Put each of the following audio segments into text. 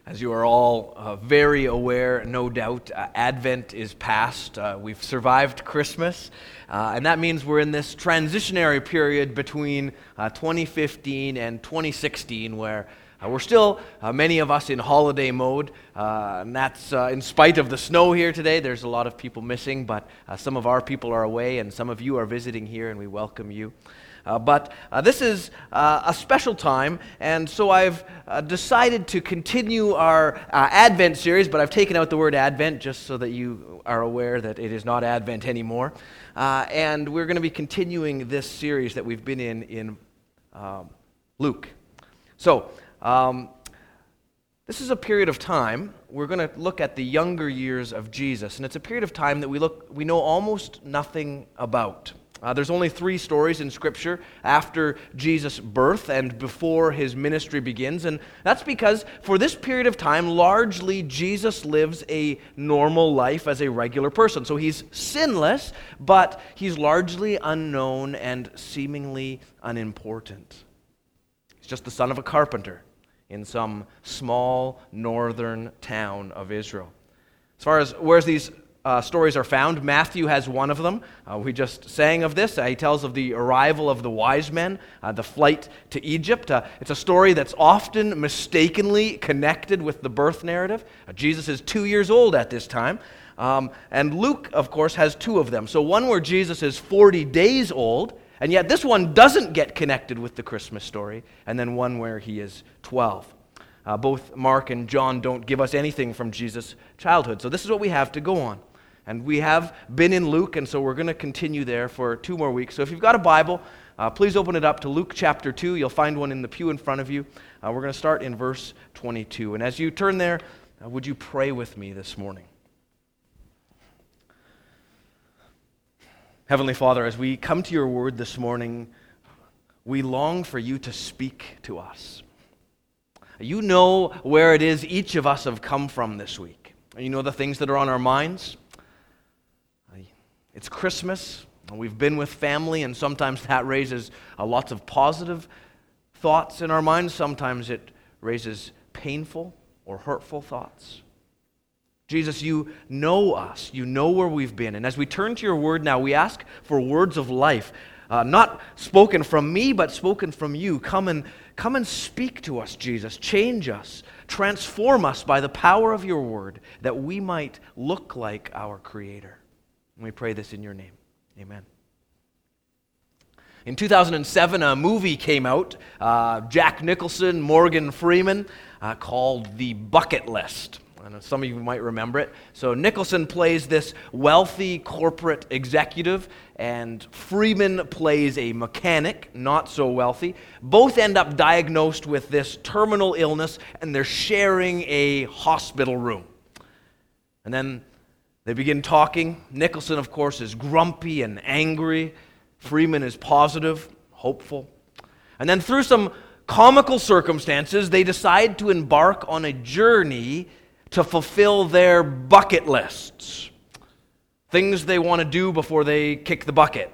As you are all very aware, no doubt, Advent is past. We've survived Christmas, and that means we're in this transitionary period between 2015 and 2016 where we're still, many of us, in holiday mode, and that's in spite of the snow here today. There's a lot of people missing, but some of our people are away, and some of you are visiting here, and we welcome you. But this is a special time, and so I've decided to continue our Advent series, but I've taken out the word Advent just so that you are aware that it is not Advent anymore. And we're going to be continuing this series that we've been in Luke. So, this is a period of time. We're going to look at the younger years of Jesus, and it's a period of time that we know almost nothing about. There's only 3 stories in Scripture after Jesus' birth and before his ministry begins, and that's because for this period of time, largely Jesus lives a normal life as a regular person. So he's sinless, but he's largely unknown and seemingly unimportant. He's just the son of a carpenter in some small northern town of Israel. As far as where these stories are found, Matthew has one of them. We just sang of this. He tells of the arrival of the wise men, the flight to Egypt. It's a story that's often mistakenly connected with the birth narrative. Jesus is 2 years old at this time. And Luke, of course, has 2 of them. So one where Jesus is 40 days old, and yet this one doesn't get connected with the Christmas story, and then one where he is 12. Both Mark and John don't give us anything from Jesus' childhood. So this is what we have to go on. And we have been in Luke, and so we're going to continue there for 2 more weeks. So if you've got a Bible, please open it up to Luke chapter 2. You'll find one in the pew in front of you. We're going to start in verse 22. And as you turn there, would you pray with me this morning? Heavenly Father, as we come to your word this morning, we long for you to speak to us. You know where it is each of us have come from this week. You know the things that are on our minds. It's Christmas, and we've been with family, and sometimes that raises lots of positive thoughts in our minds. Sometimes it raises painful or hurtful thoughts. Jesus, you know us. You know where we've been. And as we turn to your word now, we ask for words of life, not spoken from me, but spoken from you. Come and speak to us, Jesus. Change us. Transform us by the power of your word, that we might look like our Creator. And we pray this in your name. Amen. In 2007, a movie came out, Jack Nicholson, Morgan Freeman, called The Bucket List. I know some of you might remember it. So Nicholson plays this wealthy corporate executive, and Freeman plays a mechanic, not so wealthy. Both end up diagnosed with this terminal illness, and they're sharing a hospital room. And then they begin talking. Nicholson, of course, is grumpy and angry. Freeman is positive, hopeful. And then through some comical circumstances, they decide to embark on a journey to fulfill their bucket lists. Things they want to do before they kick the bucket.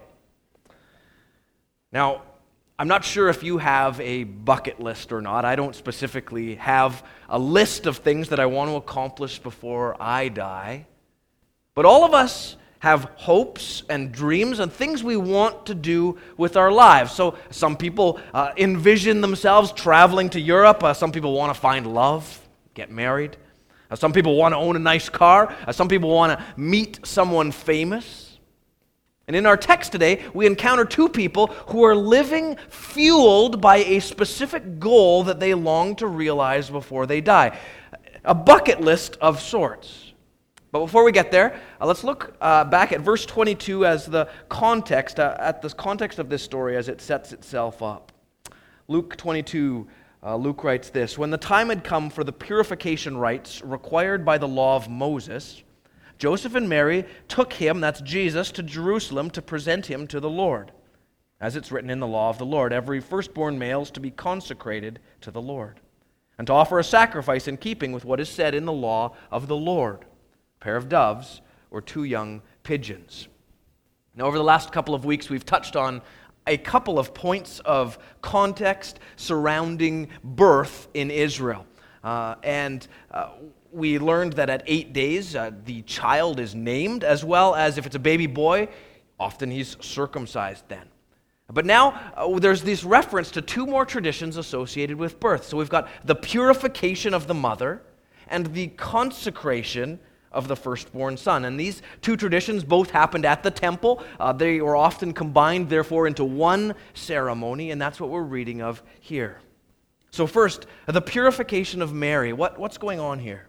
Now, I'm not sure if you have a bucket list or not. I don't specifically have a list of things that I want to accomplish before I die. But all of us have hopes and dreams and things we want to do with our lives. So some people envision themselves traveling to Europe. Some people want to find love, get married. Some people want to own a nice car. Some people want to meet someone famous. And in our text today, we encounter 2 people who are living fueled by a specific goal that they long to realize before they die. A bucket list of sorts. But before we get there, let's look back at verse 22 as the context, at the context of this story as it sets itself up. Luke 22, Luke writes this: "When the time had come for the purification rites required by the law of Moses, Joseph and Mary took him," that's Jesus, "to Jerusalem to present him to the Lord. As it's written in the law of the Lord, every firstborn male is to be consecrated to the Lord, and to offer a sacrifice in keeping with what is said in the law of the Lord. Pair of doves or 2 young pigeons." Now, over the last couple of weeks, we've touched on a couple of points of context surrounding birth in Israel. And we learned that at 8 days, the child is named, as well as if it's a baby boy, often he's circumcised then. But now there's this reference to two more traditions associated with birth. So we've got the purification of the mother and the consecration of the firstborn son. And these two traditions both happened at the temple. They were often combined, therefore, into one ceremony, and that's what we're reading of here. So first, the purification of Mary. What's going on here?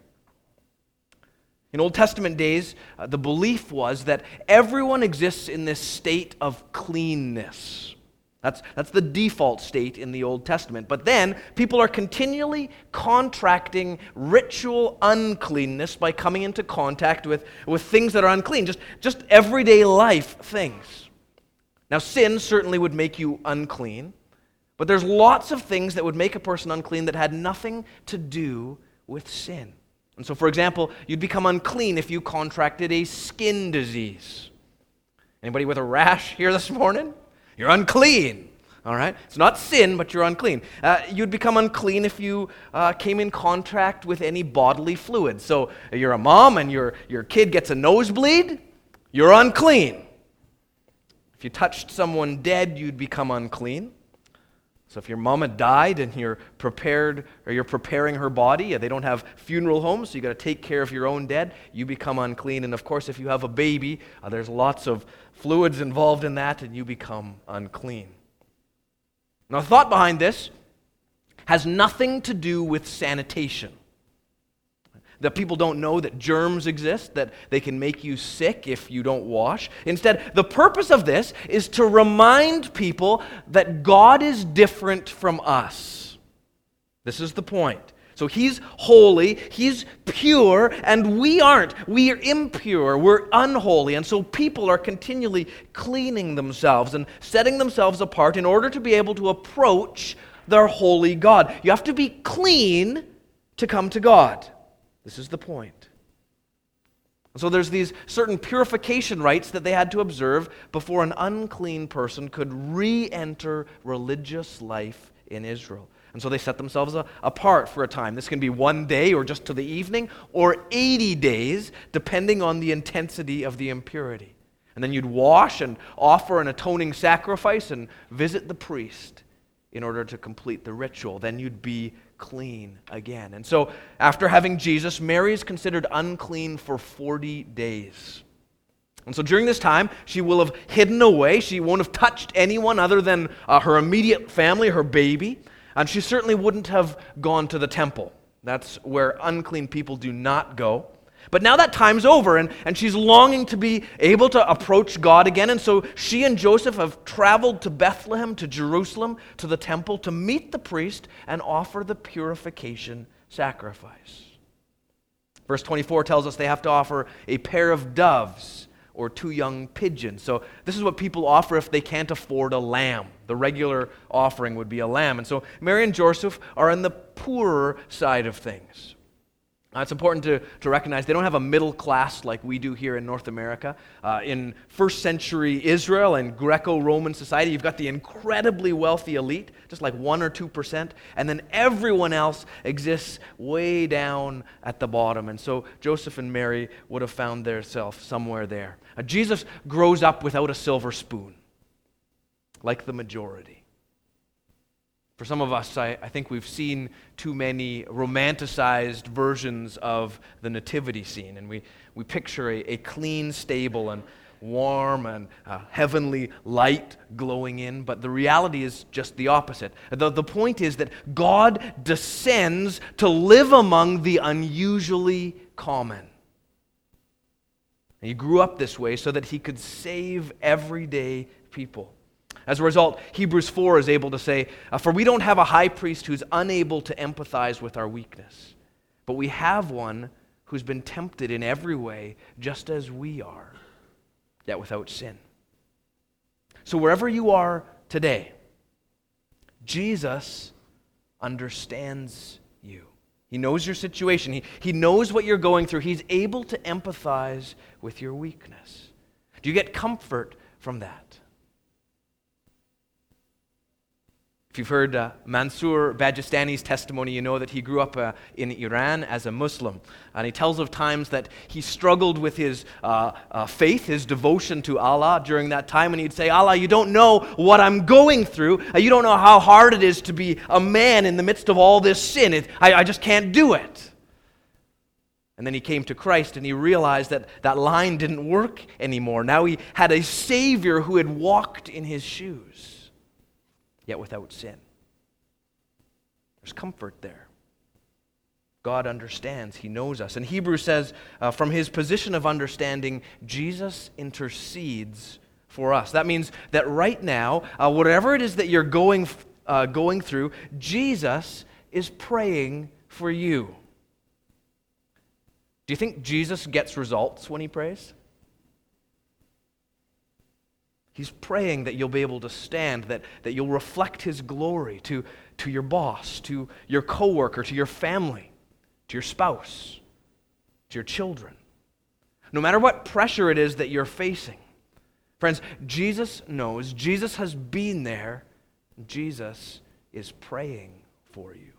In Old Testament days, the belief was that everyone exists in this state of cleanness. That's the default state in the Old Testament. But then, people are continually contracting ritual uncleanness by coming into contact with things that are unclean, just everyday life things. Now, sin certainly would make you unclean, but there's lots of things that would make a person unclean that had nothing to do with sin. And so, for example, you'd become unclean if you contracted a skin disease. Anybody with a rash here this morning? You're unclean, all right? It's not sin, but you're unclean. You'd become unclean if you came in contact with any bodily fluid. So you're a mom and your kid gets a nosebleed, you're unclean. If you touched someone dead, you'd become unclean. So if your mama died and you're preparing her body, they don't have funeral homes, so you got to take care of your own dead, you become unclean. And of course, if you have a baby, there's lots of fluids involved in that, and you become unclean. Now, the thought behind this has nothing to do with sanitation. That people don't know that germs exist, that they can make you sick if you don't wash. Instead, the purpose of this is to remind people that God is different from us. This is the point. So He's holy, He's pure, and we aren't. We are impure, we're unholy. And so people are continually cleaning themselves and setting themselves apart in order to be able to approach their holy God. You have to be clean to come to God. This is the point. So there's these certain purification rites that they had to observe before an unclean person could re-enter religious life in Israel. And so they set themselves apart for a time. This can be 1 day or just to the evening, or 80 days, depending on the intensity of the impurity. And then you'd wash and offer an atoning sacrifice and visit the priest in order to complete the ritual. Then you'd be clean again. And so, after having Jesus, Mary is considered unclean for 40 days. And so during this time, she will have hidden away. She won't have touched anyone other than her immediate family, her baby. And she certainly wouldn't have gone to the temple. That's where unclean people do not go. But now that time's over, and she's longing to be able to approach God again. And so she and Joseph have traveled to Bethlehem, to Jerusalem, to the temple to meet the priest and offer the purification sacrifice. Verse 24 tells us they have to offer a pair of doves or 2 young pigeons. So this is what people offer if they can't afford a lamb. The regular offering would be a lamb. And so Mary and Joseph are on the poorer side of things. It's important to recognize they don't have a middle class like we do here in North America. In first century Israel and Greco-Roman society, you've got the incredibly wealthy elite, just like 1 or 2%, and then everyone else exists way down at the bottom. And so Joseph and Mary would have found themselves somewhere there. Jesus grows up without a silver spoon, like the majority. For some of us, I think we've seen too many romanticized versions of the nativity scene, and we picture a clean stable and warm and heavenly light glowing in, but the reality is just the opposite. The point is that God descends to live among the unusually common. And He grew up this way so that He could save everyday people. As a result, Hebrews 4 is able to say, "For we don't have a high priest who's unable to empathize with our weakness, but we have one who's been tempted in every way, just as we are, yet without sin." So wherever you are today, Jesus understands you. He knows your situation. He knows what you're going through. He's able to empathize with your weakness. Do you get comfort from that? If you've heard Mansour Bajistani's testimony, you know that he grew up in Iran as a Muslim. And he tells of times that he struggled with his faith, his devotion to Allah during that time. And he'd say, Allah, you don't know what I'm going through. You don't know how hard it is to be a man in the midst of all this sin. I just can't do it. And then he came to Christ and he realized that that line didn't work anymore. Now he had a Savior who had walked in his shoes, yet without sin. There's comfort there. God understands. He knows us. And Hebrews says, from his position of understanding, Jesus intercedes for us. That means that right now, whatever it is that you're going through, Jesus is praying for you. Do you think Jesus gets results when he prays? He's praying that you'll be able to stand, that you'll reflect his glory to your boss, to your coworker, to your family, to your spouse, to your children. No matter what pressure it is that you're facing. Friends, Jesus knows, Jesus has been there, Jesus is praying for you.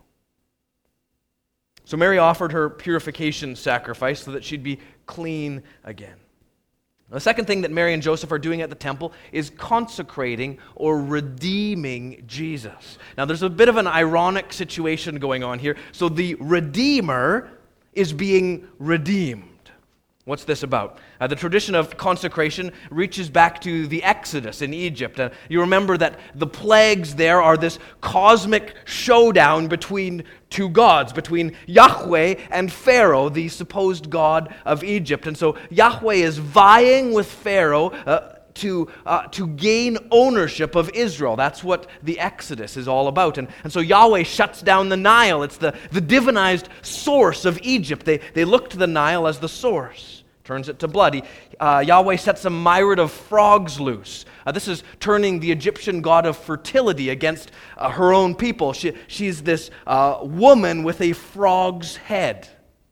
So Mary offered her purification sacrifice so that she'd be clean again. The second thing that Mary and Joseph are doing at the temple is consecrating or redeeming Jesus. Now there's a bit of an ironic situation going on here. So the Redeemer is being redeemed. What's this about? The tradition of consecration reaches back to the Exodus in Egypt. You remember that the plagues there are this cosmic showdown between two gods, between Yahweh and Pharaoh, the supposed god of Egypt. And so Yahweh is vying with Pharaoh to gain ownership of Israel. That's what the Exodus is all about. And so Yahweh shuts down the Nile. It's the divinized source of Egypt. They look to the Nile as the source. Turns it to blood. Yahweh sets a myriad of frogs loose. This is turning the Egyptian god of fertility against her own people. She's this woman with a frog's head.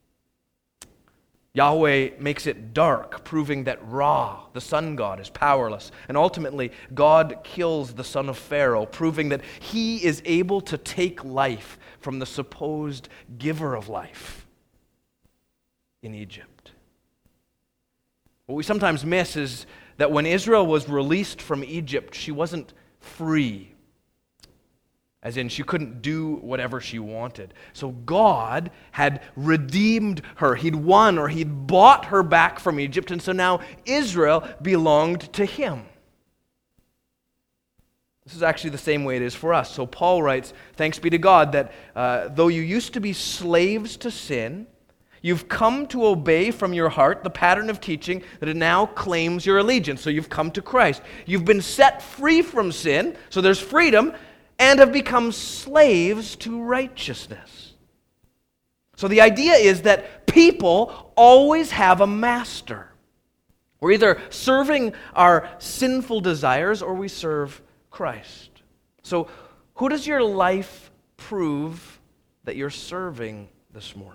Yahweh makes it dark, proving that Ra, the sun god, is powerless. And ultimately, God kills the son of Pharaoh, proving that he is able to take life from the supposed giver of life in Egypt. What we sometimes miss is that when Israel was released from Egypt, she wasn't free. As in, she couldn't do whatever she wanted. So God had redeemed her. He'd won or he'd bought her back from Egypt, and so now Israel belonged to him. This is actually the same way it is for us. So Paul writes, thanks be to God that though you used to be slaves to sin, you've come to obey from your heart the pattern of teaching that it now claims your allegiance. So you've come to Christ. You've been set free from sin, so there's freedom, and have become slaves to righteousness. So the idea is that people always have a master. We're either serving our sinful desires or we serve Christ. So who does your life prove that you're serving this morning?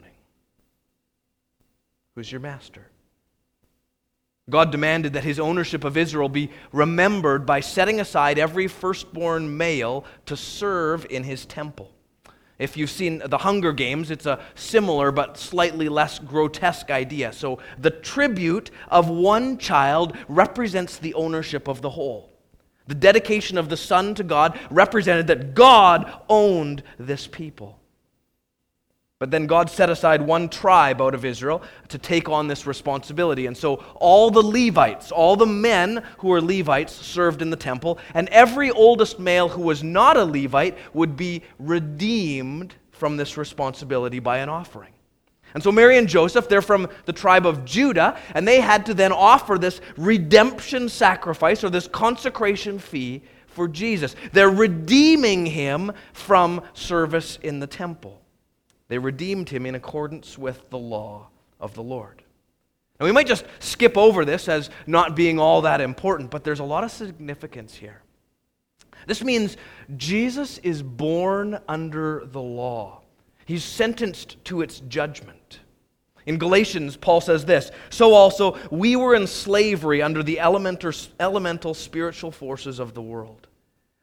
Who's your master? God demanded that his ownership of Israel be remembered by setting aside every firstborn male to serve in his temple. If you've seen the Hunger Games, it's a similar but slightly less grotesque idea. So the tribute of one child represents the ownership of the whole. The dedication of the son to God represented that God owned this people. But then God set aside one tribe out of Israel to take on this responsibility. And so all the Levites, all the men who were Levites served in the temple, and every oldest male who was not a Levite would be redeemed from this responsibility by an offering. And so Mary and Joseph, they're from the tribe of Judah, and they had to then offer this redemption sacrifice or this consecration fee for Jesus. They're redeeming him from service in the temple. They redeemed him in accordance with the law of the Lord. And we might just skip over this as not being all that important, but there's a lot of significance here. This means Jesus is born under the law. He's sentenced to its judgment. In Galatians, Paul says this, so also we were in slavery under the elemental spiritual forces of the world.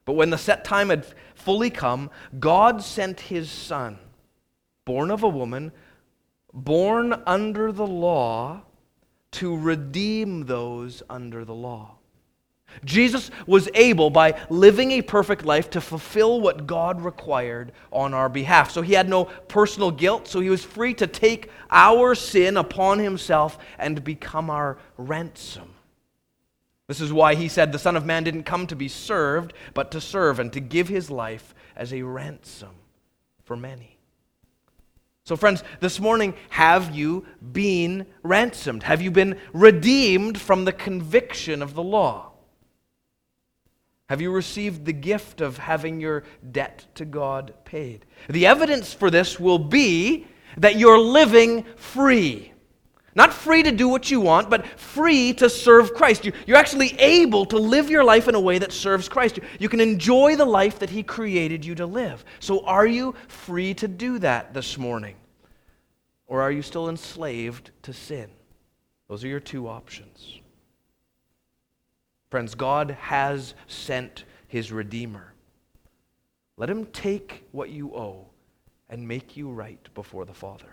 But when the set time had fully come, God sent his Son, born of a woman, born under the law, to redeem those under the law. Jesus was able, by living a perfect life, to fulfill what God required on our behalf. So he had no personal guilt, so he was free to take our sin upon himself and become our ransom. This is why he said the Son of Man didn't come to be served, but to serve and to give his life as a ransom for many. So friends, this morning, have you been ransomed? Have you been redeemed from the conviction of the law? Have you received the gift of having your debt to God paid? The evidence for this will be that you're living free. Not free to do what you want, but free to serve Christ. You're actually able to live your life in a way that serves Christ. You can enjoy the life that he created you to live. So are you free to do that this morning? Or are you still enslaved to sin? Those are your two options. Friends, God has sent his Redeemer. Let him take what you owe and make you right before the Father.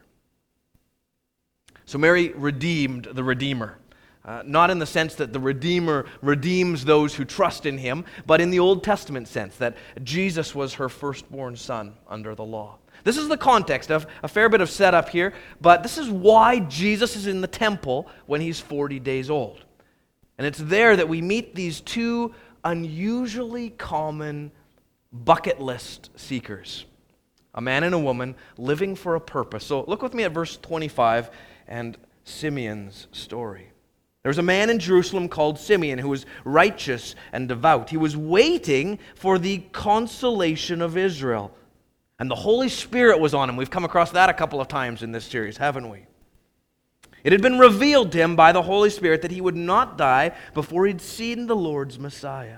So Mary redeemed the Redeemer. Not in the sense that the Redeemer redeems those who trust in him, but in the Old Testament sense that Jesus was her firstborn son under the law. This is the context of a fair bit of setup here, but this is why Jesus is in the temple when he's 40 days old. And it's there that we meet these two unusually common bucket list seekers. A man and a woman living for a purpose. So look with me at verse 25 and Simeon's story. There was a man in Jerusalem called Simeon who was righteous and devout. He was waiting for the consolation of Israel. And the Holy Spirit was on him. We've come across that a couple of times in this series, haven't we? It had been revealed to him by the Holy Spirit that he would not die before he'd seen the Lord's Messiah.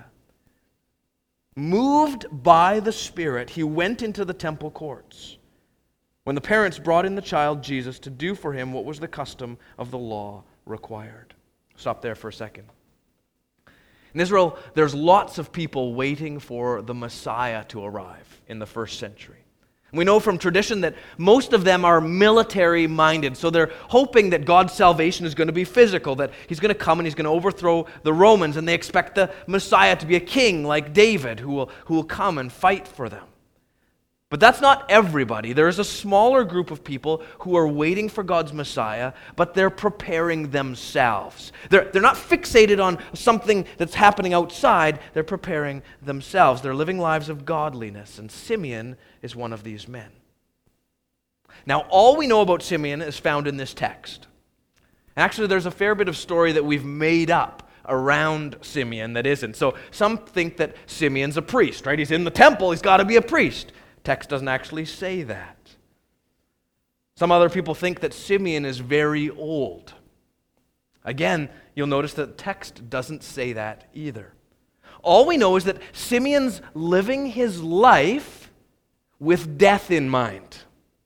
Moved by the Spirit, he went into the temple courts. When the parents brought in the child Jesus to do for him what was the custom of the law required. Stop there for a second. In Israel, there's lots of people waiting for the Messiah to arrive in the first century. We know from tradition that most of them are military-minded, so they're hoping that God's salvation is going to be physical, that he's going to come and he's going to overthrow the Romans, and they expect the Messiah to be a king like David who will come and fight for them. But that's not everybody. There is a smaller group of people who are waiting for God's Messiah, but they're preparing themselves. They're not fixated on something that's happening outside. They're preparing themselves. They're living lives of godliness, and Simeon is one of these men. Now, all we know about Simeon is found in this text. Actually, there's a fair bit of story that we've made up around Simeon that isn't. So some think that Simeon's a priest, right? He's in the temple, he's got to be a priest. Text doesn't actually say that. Some other people think that Simeon is very old. Again, you'll notice that the text doesn't say that either. All we know is that Simeon's living his life with death in mind.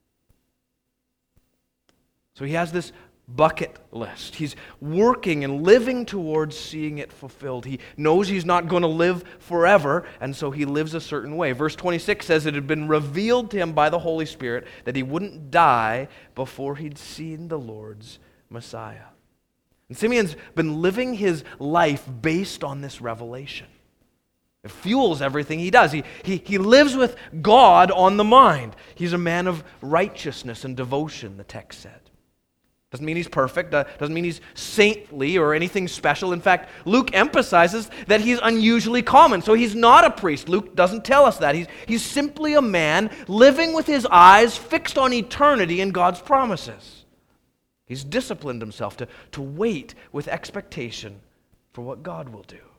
So he has this bucket list. He's working and living towards seeing it fulfilled. He knows he's not going to live forever, and so he lives a certain way. Verse 26 says it had been revealed to him by the Holy Spirit that he wouldn't die before he'd seen the Lord's Messiah. And Simeon's been living his life based on this revelation. It fuels everything he does. He lives with God on the mind. He's a man of righteousness and devotion, the text said. Doesn't mean he's perfect, doesn't mean he's saintly or anything special. In fact, Luke emphasizes that he's unusually common. So he's not a priest. Luke doesn't tell us that. He's simply a man living with his eyes fixed on eternity and God's promises. He's disciplined himself to wait with expectation for what God will do.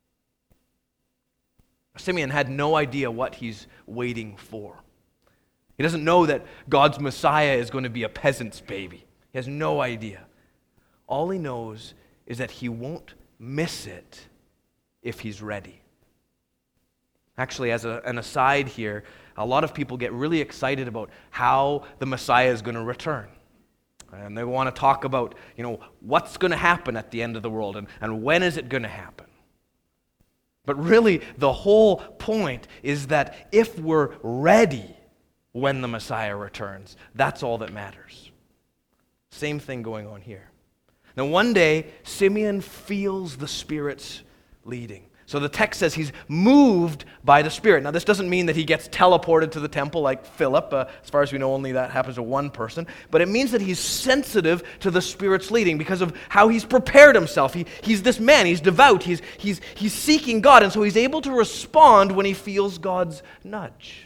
Simeon had no idea what he's waiting for. He doesn't know that God's Messiah is going to be a peasant's baby. He has no idea. All he knows is that he won't miss it if he's ready. Actually, as an aside here, a lot of people get really excited about how the Messiah is going to return. And they want to talk about, what's going to happen at the end of the world and when is it going to happen. But really, the whole point is that if we're ready when the Messiah returns, that's all that matters. Same thing going on here. Now, one day, Simeon feels the Spirit's leading. So the text says he's moved by the Spirit. Now, this doesn't mean that he gets teleported to the temple like Philip. As far as we know, only that happens to one person. But it means that he's sensitive to the Spirit's leading because of how he's prepared himself. He's this man. He's devout. He's seeking God. And so he's able to respond when he feels God's nudge.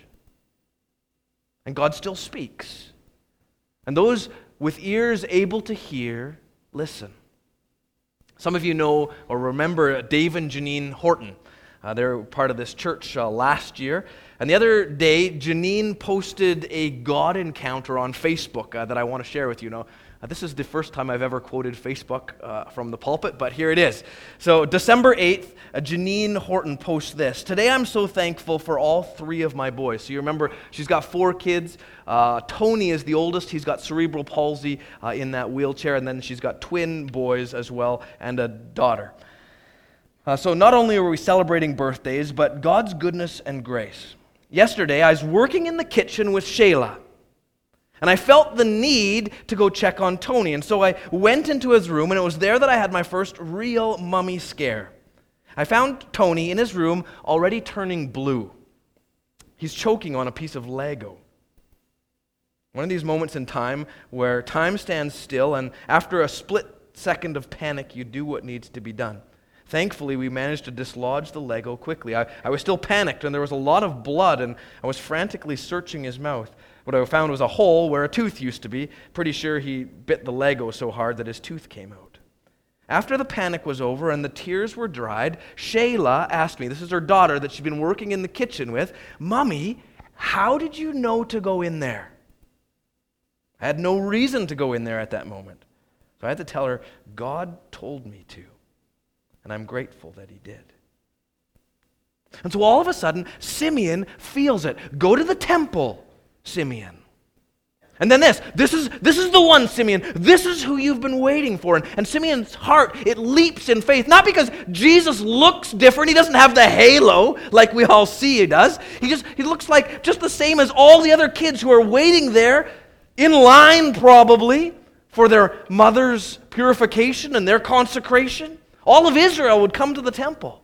And God still speaks. And those with ears able to hear, listen. Some of you know or remember Dave and Janine Horton. They're part of this church last year. And the other day, Janine posted a God encounter on Facebook that I want to share with you. Now, this is the first time I've ever quoted Facebook from the pulpit, but here it is. So, December 8th, Janine Horton posts this. Today I'm so thankful for all three of my boys. So you remember, she's got 4 kids. Tony is the oldest. He's got cerebral palsy in that wheelchair. And then she's got twin boys as well and a daughter. So not only are we celebrating birthdays, but God's goodness and grace. Yesterday, I was working in the kitchen with Shayla. And I felt the need to go check on Tony. And so I went into his room, and it was there that I had my first real mummy scare. I found Tony in his room already turning blue. He's choking on a piece of Lego. One of these moments in time where time stands still, and after a split second of panic, you do what needs to be done. Thankfully, we managed to dislodge the Lego quickly. I was still panicked, and there was a lot of blood, and I was frantically searching his mouth. What I found was a hole where a tooth used to be. Pretty sure he bit the Lego so hard that his tooth came out. After the panic was over and the tears were dried, Shayla asked me, this is her daughter that she'd been working in the kitchen with, "Mommy, how did you know to go in there?" I had no reason to go in there at that moment. So I had to tell her, God told me to. And I'm grateful that he did. And so all of a sudden, Simeon feels it. Go to the temple, Simeon. And then this is the one, Simeon. This is who you've been waiting for. And Simeon's heart, it leaps in faith. Not because Jesus looks different. He doesn't have the halo like we all see he does. He looks like just the same as all the other kids who are waiting there, in line probably, for their mother's purification and their consecration. All of Israel would come to the temple.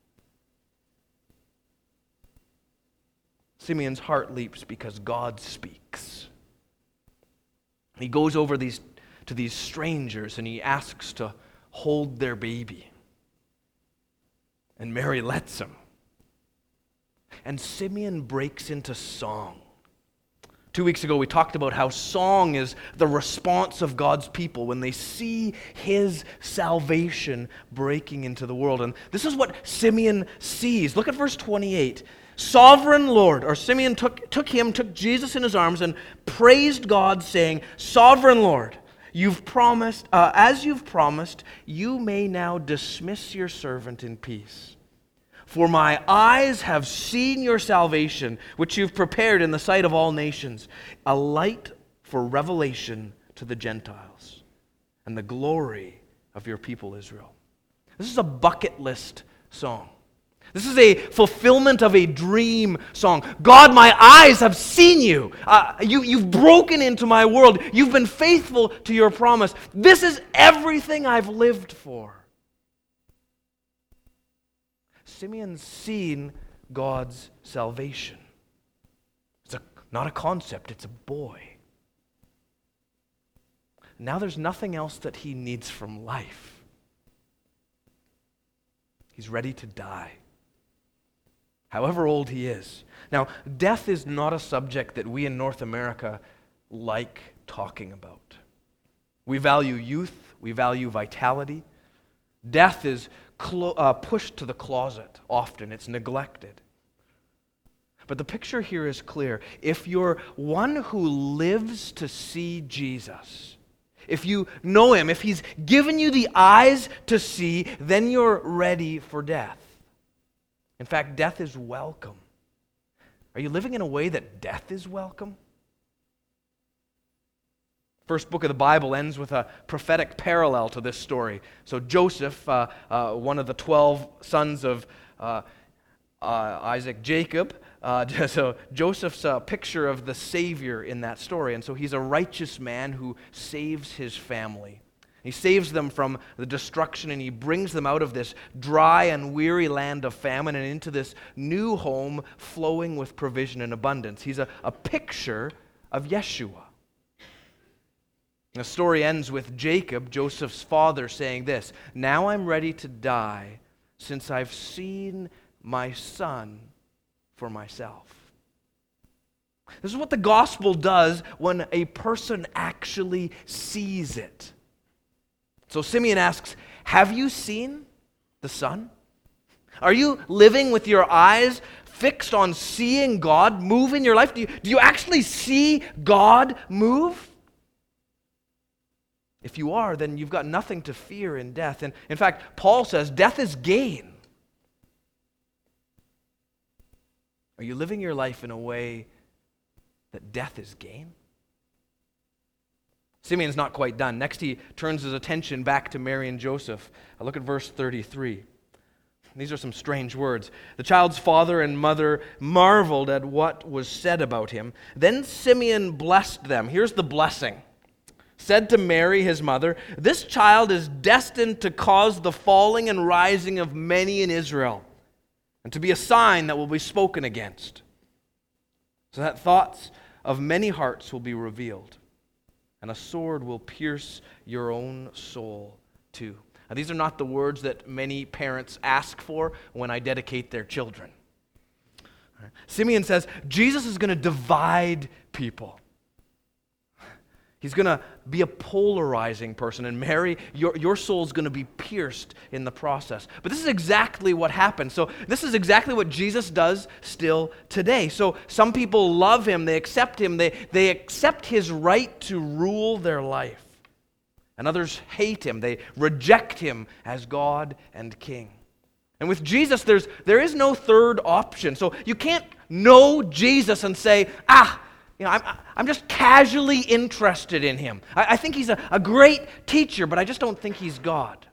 Simeon's heart leaps because God speaks. He goes over to these strangers and he asks to hold their baby. And Mary lets him. And Simeon breaks into song. 2 weeks ago, we talked about how song is the response of God's people when they see his salvation breaking into the world. And this is what Simeon sees. Look at verse 28. Sovereign Lord, or Simeon took Jesus in his arms and praised God, saying, Sovereign Lord, you've promised, as you've promised, you may now dismiss your servant in peace. For my eyes have seen your salvation, which you've prepared in the sight of all nations, a light for revelation to the Gentiles, and the glory of your people Israel. This is a bucket list song. This is a fulfillment of a dream song. God, my eyes have seen you. You've broken into my world. You've been faithful to your promise. This is everything I've lived for. Simeon's seen God's salvation. It's not a concept, it's a boy. Now there's nothing else that he needs from life. He's ready to die, however old he is. Now, death is not a subject that we in North America like talking about. We value youth, we value vitality. Death is pushed to the closet often. It's neglected. But the picture here is clear. If you're one who lives to see Jesus, if you know him, if he's given you the eyes to see, then you're ready for death. In fact, death is welcome. Are you living in a way that death is welcome? First book of the Bible ends with a prophetic parallel to this story. So Joseph, one of the 12 sons of Isaac, Jacob. So Joseph's a picture of the Savior in that story. And so he's a righteous man who saves his family. He saves them from the destruction, and he brings them out of this dry and weary land of famine and into this new home flowing with provision and abundance. He's a picture of Yeshua. The story ends with Jacob, Joseph's father, saying this, "Now I'm ready to die, since I've seen my son for myself." This is what the gospel does when a person actually sees it. So Simeon asks, have you seen the Son? Are you living with your eyes fixed on seeing God move in your life? Do you actually see God move? If you are, then you've got nothing to fear in death. And in fact, Paul says death is gain. Are you living your life in a way that death is gain? Simeon's not quite done. Next, he turns his attention back to Mary and Joseph. Look at verse 33. These are some strange words. The child's father and mother marveled at what was said about him. Then Simeon blessed them. Here's the blessing. Said to Mary, his mother, "This child is destined to cause the falling and rising of many in Israel, and to be a sign that will be spoken against, so that thoughts of many hearts will be revealed, and a sword will pierce your own soul too." Now, these are not the words that many parents ask for when I dedicate their children. Simeon says, Jesus is going to divide people. He's going to be a polarizing person. And Mary, your soul is going to be pierced in the process. But this is exactly what happened. So this is exactly what Jesus does still today. So some people love him. They accept him. They accept his right to rule their life. And others hate him. They reject him as God and King. And with Jesus, there is no third option. So you can't know Jesus and say, I'm just casually interested in him. I think he's a great teacher, but I just don't think he's God.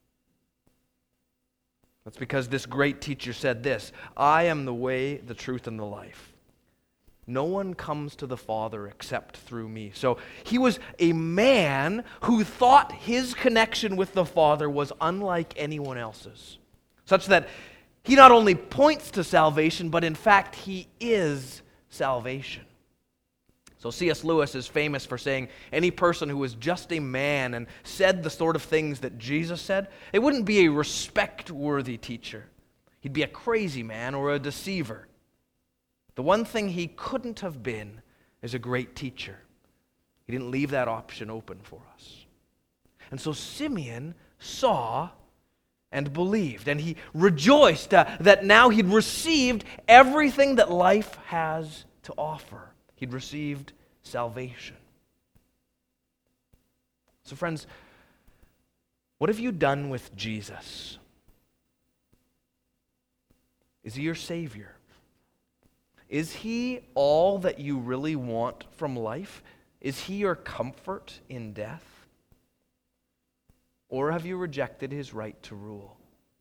That's because this great teacher said this, "I am the way, the truth, and the life. No one comes to the Father except through me." So he was a man who thought his connection with the Father was unlike anyone else's, such that he not only points to salvation, but in fact he is salvation. So C.S. Lewis is famous for saying any person who was just a man and said the sort of things that Jesus said, it wouldn't be a respect-worthy teacher. He'd be a crazy man or a deceiver. The one thing he couldn't have been is a great teacher. He didn't leave that option open for us. And so Simeon saw and believed, and he rejoiced that now he'd received everything that life has to offer. He'd received salvation. So friends, what have you done with Jesus? Is he your Savior? Is he all that you really want from life? Is he your comfort in death? Or have you rejected his right to rule?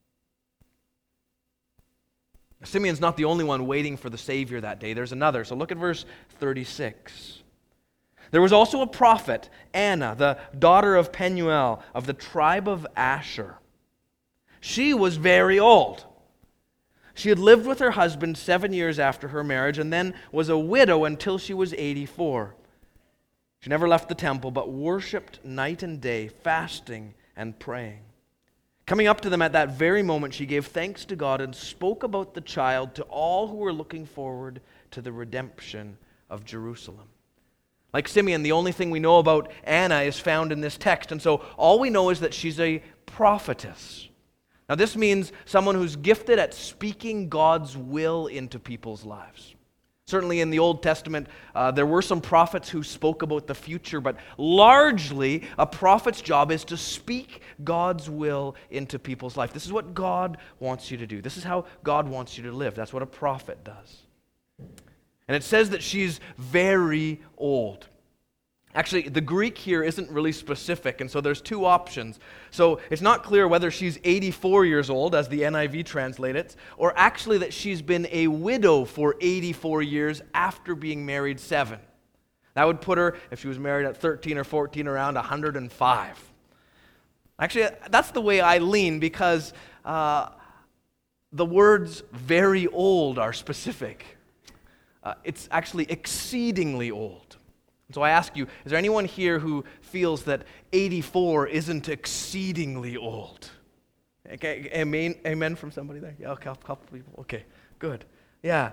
Simeon's not the only one waiting for the Savior that day. There's another. So look at verse 36. There was also a prophet, Anna, the daughter of Penuel, of the tribe of Asher. She was very old. She had lived with her husband 7 years after her marriage and then was a widow until she was 84. She never left the temple but worshipped night and day, fasting and praying. Coming up to them at that very moment, she gave thanks to God and spoke about the child to all who were looking forward to the redemption of Jerusalem. Like Simeon, the only thing we know about Anna is found in this text, and so all we know is that she's a prophetess. Now this means someone who's gifted at speaking God's will into people's lives. Certainly in the Old Testament, there were some prophets who spoke about the future, but largely a prophet's job is to speak God's will into people's life. This is what God wants you to do. This is how God wants you to live. That's what a prophet does. And it says that she's very old. Actually, the Greek here isn't really specific, and so there's two options. So it's not clear whether she's 84 years old, as the NIV translates it, or actually that she's been a widow for 84 years after being married 7. That would put her, if she was married at 13 or 14, around 105. Actually, that's the way I lean, because the words very old are specific. It's actually exceedingly old. So I ask you, is there anyone here who feels that 84 isn't exceedingly old? Okay, amen from somebody there? Yeah, okay, a couple people. Okay, good. Yeah.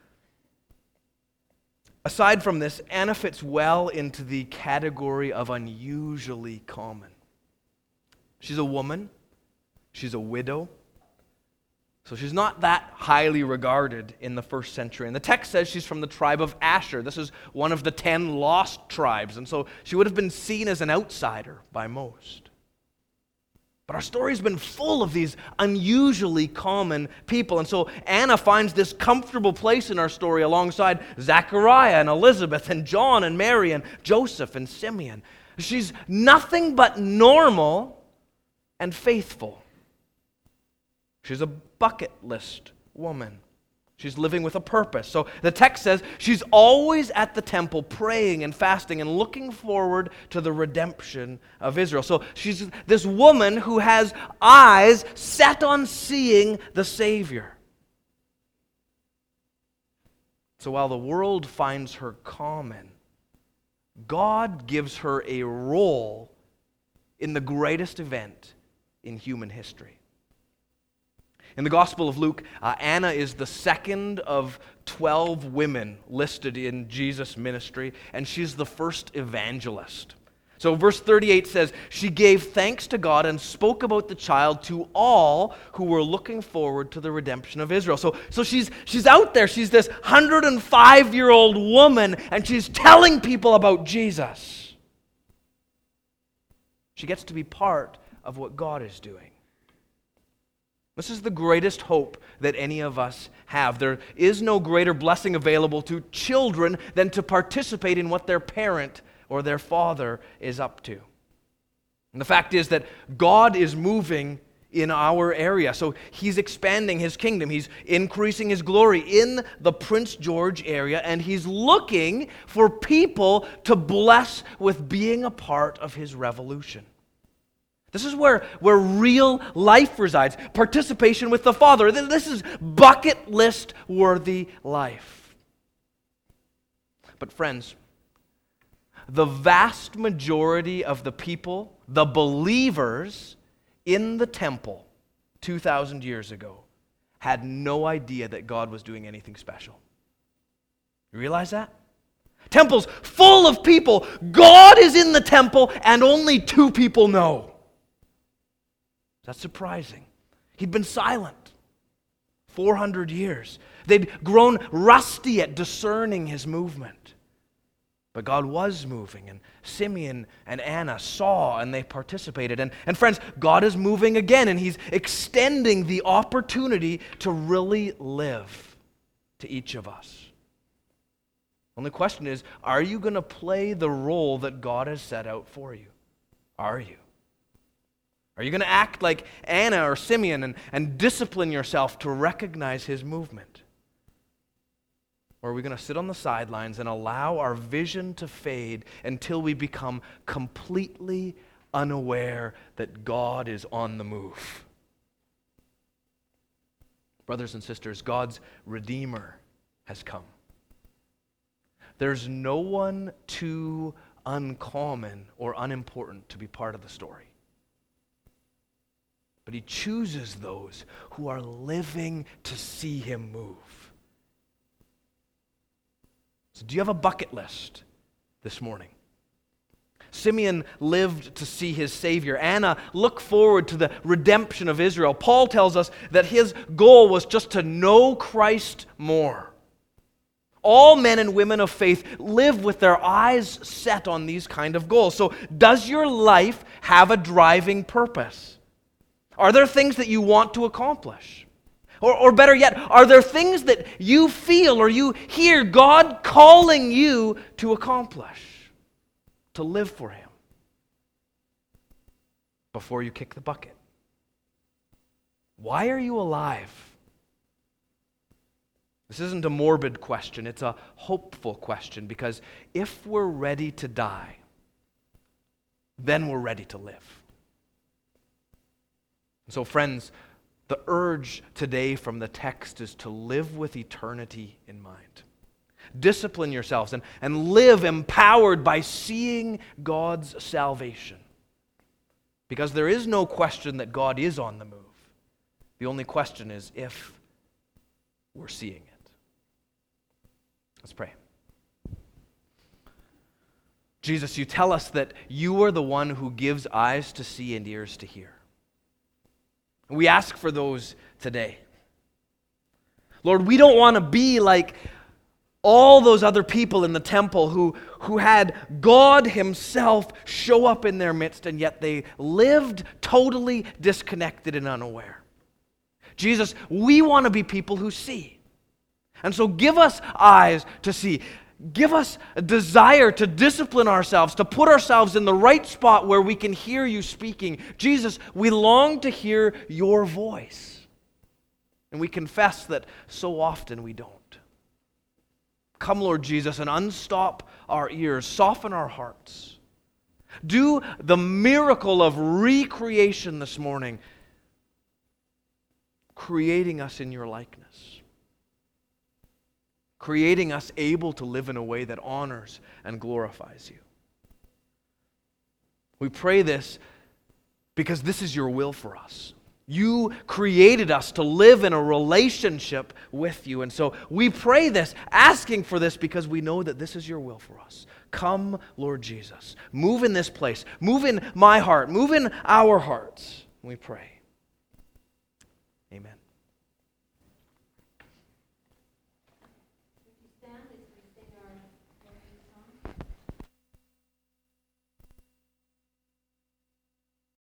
Aside from this, Anna fits well into the category of unusually common. She's a woman. She's a widow. So she's not that highly regarded in the first century. And the text says she's from the tribe of Asher. This is one of the 10 lost tribes. And so she would have been seen as an outsider by most. But our story's been full of these unusually common people. And so Anna finds this comfortable place in our story alongside Zechariah and Elizabeth and John and Mary and Joseph and Simeon. She's nothing but normal and faithful. She's a bucket list woman. She's living with a purpose. So the text says she's always at the temple praying and fasting and looking forward to the redemption of Israel. So she's this woman who has eyes set on seeing the Savior. So while the world finds her common, God gives her a role in the greatest event in human history. In the Gospel of Luke, Anna is the second of 12 women listed in Jesus' ministry, and she's the first evangelist. So verse 38 says, she gave thanks to God and spoke about the child to all who were looking forward to the redemption of Israel. So she's out there. She's this 105-year-old woman, and she's telling people about Jesus. She gets to be part of what God is doing. This is the greatest hope that any of us have. There is no greater blessing available to children than to participate in what their parent or their father is up to. And the fact is that God is moving in our area. So He's expanding His kingdom. He's increasing His glory in the Prince George area, and He's looking for people to bless with being a part of His revolution. This is where real life resides. Participation with the Father. This is bucket list worthy life. But friends, the vast majority of the people, the believers in the temple 2,000 years ago, had no idea that God was doing anything special. You realize that? Temple's full of people. God is in the temple, and only 2 people know. That's surprising. He'd been silent 400 years. They'd grown rusty at discerning His movement. But God was moving, and Simeon and Anna saw, and they participated. And friends, God is moving again, and He's extending the opportunity to really live to each of us. Only question is, are you going to play the role that God has set out for you? Are you? Are you going to act like Anna or Simeon and discipline yourself to recognize His movement? Or are we going to sit on the sidelines and allow our vision to fade until we become completely unaware that God is on the move? Brothers and sisters, God's Redeemer has come. There's no one too uncommon or unimportant to be part of the story. But He chooses those who are living to see Him move. So do you have a bucket list this morning? Simeon lived to see his Savior. Anna looked forward to the redemption of Israel. Paul tells us that his goal was just to know Christ more. All men and women of faith live with their eyes set on these kind of goals. So does your life have a driving purpose? Are there things that you want to accomplish? Or better yet, are there things that you feel or you hear God calling you to accomplish? to live for Him before you kick the bucket? Why are you alive? This isn't a morbid question, it's a hopeful question, because if we're ready to die, then we're ready to live. So friends, the urge today from the text is to live with eternity in mind. Discipline yourselves and live empowered by seeing God's salvation. Because there is no question that God is on the move. The only question is if we're seeing it. Let's pray. Jesus, you tell us that you are the one who gives eyes to see and ears to hear. We ask for those today. Lord, we don't want to be like all those other people in the temple who had God Himself show up in their midst, and yet they lived totally disconnected and unaware. Jesus, we want to be people who see. And so give us eyes to see. Give us a desire to discipline ourselves, to put ourselves in the right spot where we can hear you speaking. Jesus, we long to hear your voice. And we confess that so often we don't. Come, Lord Jesus, and unstop our ears, soften our hearts. Do the miracle of recreation this morning, creating us in your likeness. Creating us able to live in a way that honors and glorifies you. We pray this because this is your will for us. You created us to live in a relationship with you. And so we pray this, asking for this because we know that this is your will for us. Come, Lord Jesus. Move in this place. Move in my heart. Move in our hearts. We pray.